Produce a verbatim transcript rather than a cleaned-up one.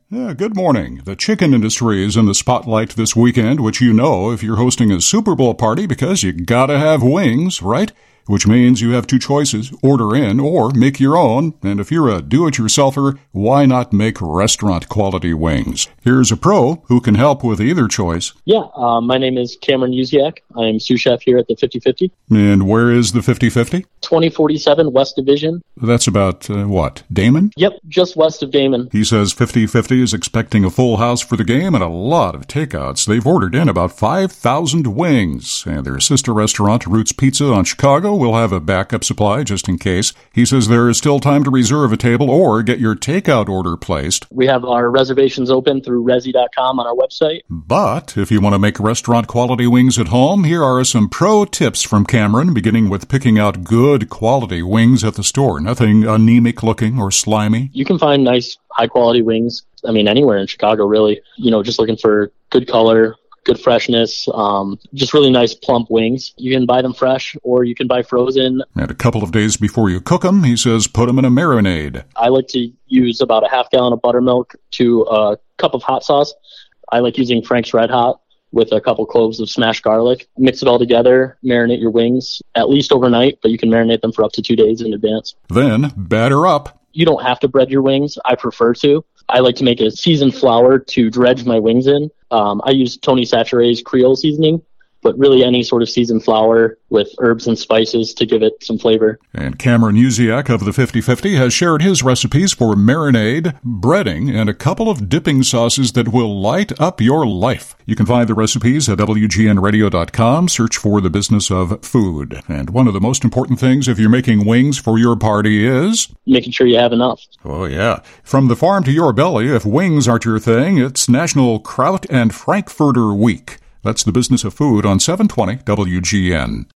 Yeah, good morning. The chicken industry is in the spotlight this weekend, which you know if you're hosting a Super Bowl party because you gotta have wings, right? Which means you have two choices, order in or make your own. And if you're a do-it-yourselfer, why not make restaurant-quality wings? Here's a pro who can help with either choice. Yeah, uh, my name is Cameron Uziak. I'm sous chef here at the fifty fifty. And where is the fifty fifty? twenty forty-seven West Division. That's about, uh, what, Damon? Yep, just west of Damon. He says fifty fifty is expecting a full house for the game and a lot of takeouts. They've ordered in about five thousand wings. And their sister restaurant, Roots Pizza on Chicago, will have a backup supply just in case. He says there is still time to reserve a table or get your takeout order placed. We have our reservations open through resi dot com on our website. But if you want to make restaurant-quality wings at home, here are some pro tips from Cameron, beginning with picking out good quality wings at the store. Nothing anemic-looking or slimy. You can find nice, high-quality wings, I mean, anywhere in Chicago, really. You know, just looking for good color, good freshness, um, just really nice plump wings. You can buy them fresh or you can buy frozen. And a couple of days before you cook them, he says put them in a marinade. I like to use about a half gallon of buttermilk to a cup of hot sauce. I like using Frank's Red Hot with a couple cloves of smashed garlic. Mix it all together, marinate your wings at least overnight, but you can marinate them for up to two days in advance. Then batter up. You don't have to bread your wings. I prefer to. I like to make a seasoned flour to dredge my wings in. Um, I use Tony Chachere's Creole seasoning, but really any sort of seasoned flour with herbs and spices to give it some flavor. And Cameron Uziak of the fifty fifty has shared his recipes for marinade, breading, and a couple of dipping sauces that will light up your life. You can find the recipes at W G N radio dot com. Search for the business of food. And one of the most important things if you're making wings for your party is making sure you have enough. Oh, yeah. From the farm to your belly, if wings aren't your thing, it's National Kraut and Frankfurter Week. That's the business of food on seven twenty W G N.